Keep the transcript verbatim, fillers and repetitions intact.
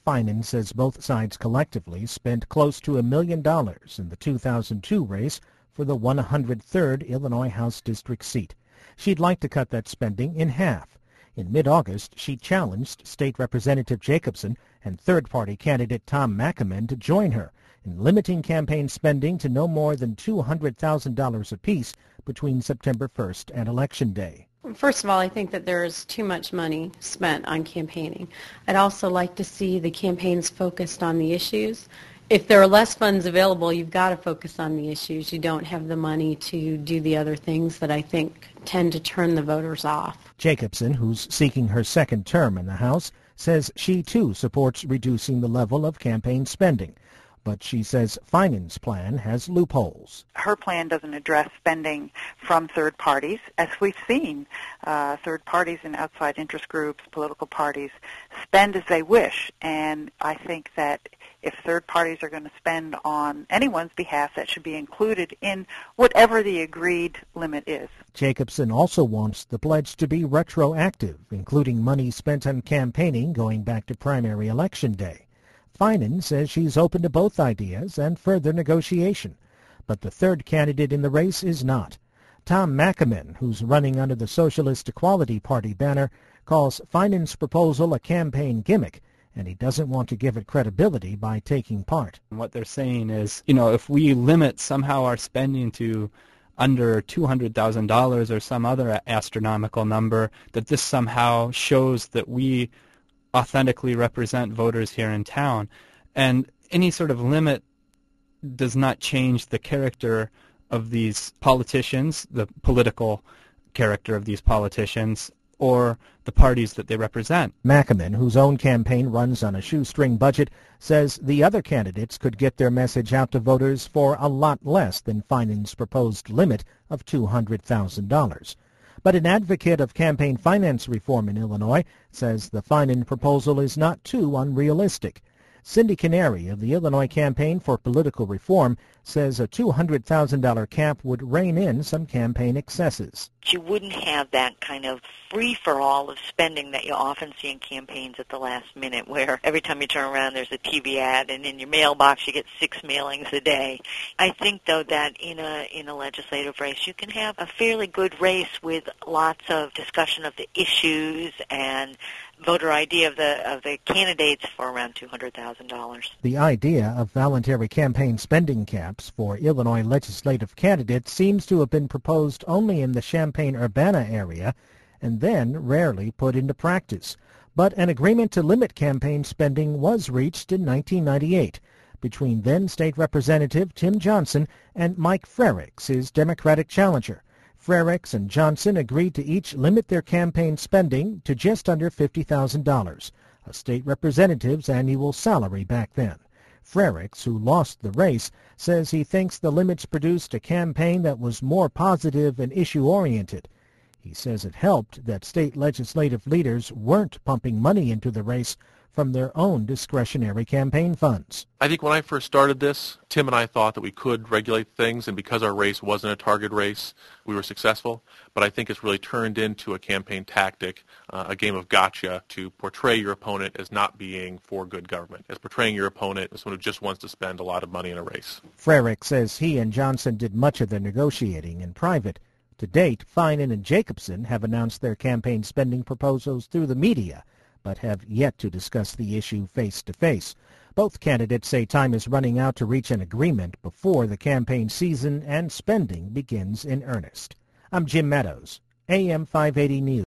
Finan says both sides collectively spent close to a million dollars in the two thousand two race for the one hundred third Illinois House District seat. She'd like to cut that spending in half. In mid-August, she challenged State Representative Jacobson and third-party candidate Tom McAmen to join her in limiting campaign spending to no more than two hundred thousand dollars apiece between September first and Election Day. First of all, I think that there is too much money spent on campaigning. I'd also like to see the campaigns focused on the issues. If there are less funds available, you've got to focus on the issues. You don't have the money to do the other things that I think tend to turn the voters off. Jacobson, who's seeking her second term in the House, says she too supports reducing the level of campaign spending. But she says Finan's plan has loopholes. Her plan doesn't address spending from third parties. As we've seen, uh, third parties and outside interest groups, political parties, spend as they wish. And I think that if third parties are going to spend on anyone's behalf, that should be included in whatever the agreed limit is. Jacobson also wants the pledge to be retroactive, including money spent on campaigning going back to primary election day. Finan says she's open to both ideas and further negotiation, but the third candidate in the race is not. Tom McAmen, who's running under the Socialist Equality Party banner, calls Finan's proposal a campaign gimmick, and he doesn't want to give it credibility by taking part. What they're saying is, you know, if we limit somehow our spending to under two hundred thousand dollars or some other astronomical number, that this somehow shows that we authentically represent voters here in town. And any sort of limit does not change the character of these politicians, the political character of these politicians, or the parties that they represent. McAmen, whose own campaign runs on a shoestring budget, says the other candidates could get their message out to voters for a lot less than Finan's proposed limit of two hundred thousand dollars. But an advocate of campaign finance reform in Illinois says the Finan proposal is not too unrealistic. Cindy Canary of the Illinois Campaign for Political Reform says a two hundred thousand dollars cap would rein in some campaign excesses. You wouldn't have that kind of free-for-all of spending that you often see in campaigns at the last minute, where every time you turn around there's a T V ad, and in your mailbox you get six mailings a day. I think, though, that in a in a legislative race you can have a fairly good race with lots of discussion of the issues and voter I D of the of the candidates for around two hundred thousand dollars. The idea of voluntary campaign spending caps for Illinois legislative candidates seems to have been proposed only in the Champaign-Urbana area and then rarely put into practice. But an agreement to limit campaign spending was reached in nineteen ninety-eight between then State Representative Tim Johnson and Mike Frerichs, his Democratic challenger. Frerichs and Johnson agreed to each limit their campaign spending to just under fifty thousand dollars, a state representative's annual salary back then. Frerichs, who lost the race, says he thinks the limits produced a campaign that was more positive and issue-oriented. He says it helped that state legislative leaders weren't pumping money into the race from their own discretionary campaign funds. I think when I first started this, Tim and I thought that we could regulate things, and because our race wasn't a target race, we were successful. But I think it's really turned into a campaign tactic, uh, a game of gotcha, to portray your opponent as not being for good government, as portraying your opponent as someone who just wants to spend a lot of money in a race. Frerichs says he and Johnson did much of their negotiating in private. To date, Finan and Jacobson have announced their campaign spending proposals through the media, but have yet to discuss the issue face-to-face. Both candidates say time is running out to reach an agreement before the campaign season and spending begins in earnest. I'm Jim Meadows, A M five eighty News.